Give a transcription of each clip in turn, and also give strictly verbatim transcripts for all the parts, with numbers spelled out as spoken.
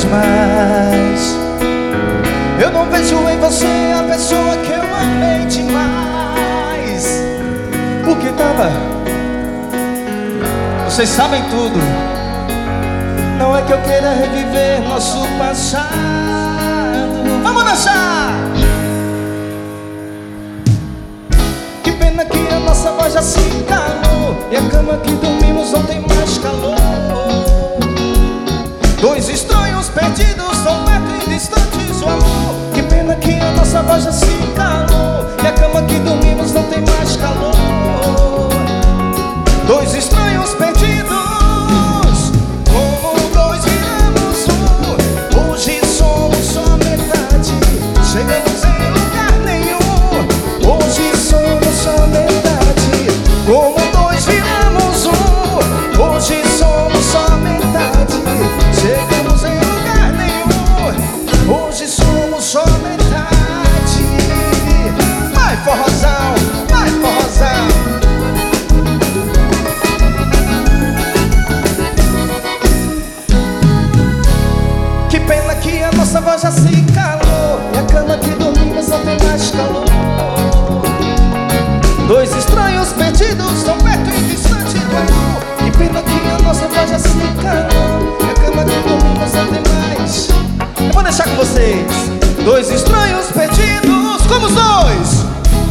vez mais. Eu não vejo em você a pessoa que eu amei demais. Porque tava, vocês sabem tudo. Não é que eu queira reviver nosso passado. Vamos dançar! Que pena que a nossa voz já se calou, e a cama que dormimos não tem mais calor. Dois estranhos perdidos, tão perto e distantes o amor. Que pena que a nossa voz já se calou, e a cama que dormimos não tem mais calor. Dois estranhos perdidos, como dois viramos um. Hoje somos só metade, chegamos em lugar nenhum. Hoje somos só metade, como dois viramos um. Hoje somos só metade, chegamos em lugar nenhum. Hoje somos só metade. Vai forrozão, vai forrozão. Que pena que a nossa voz já se calou, e a cama que dormimos não tem mais calor. Dois estranhos perdidos, tão perto e distante do amor. Que pena que a nossa voz já se calou, e a cama que dormimos não tem mais. Eu vou deixar com vocês. Dois estranhos perdidos, como os dois.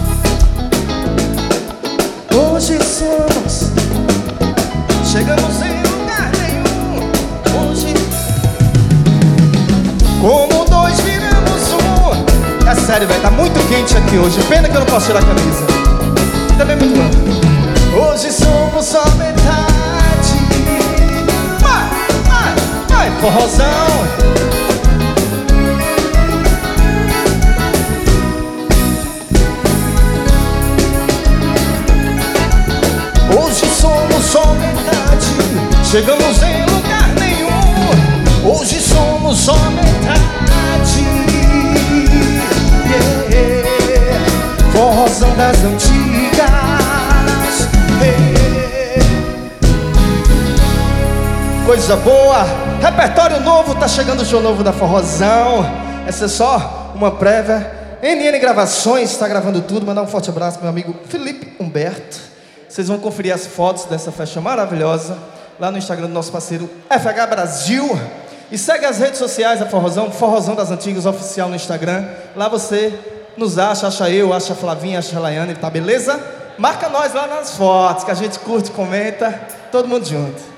Hoje somos, chegamos em lugar nenhum. Hoje, como dois viramos um. É sério, velho, tá muito quente aqui hoje. Pena que eu não posso tirar a camisa. Também muito bom. Hoje somos só metade. Vai, vai, vai, forrozão. Hoje somos só metade, chegamos em lugar nenhum. Hoje somos só metade. Yeah. Forrozão das antigas. Yeah. Coisa boa. Repertório novo, tá chegando o show novo da Forrozão. Essa é só uma prévia. N N Gravações tá gravando tudo. Mandar um forte abraço pro meu amigo Felipe Humberto. Vocês vão conferir as fotos dessa festa maravilhosa lá no Instagram do nosso parceiro F H Brasil. E segue as redes sociais da Forrozão, Forrozão das Antigas Oficial no Instagram. Lá você nos acha, acha eu, acha a Flavinha, acha a Laiane, tá beleza? Marca nós lá nas fotos, que a gente curte, comenta, todo mundo junto.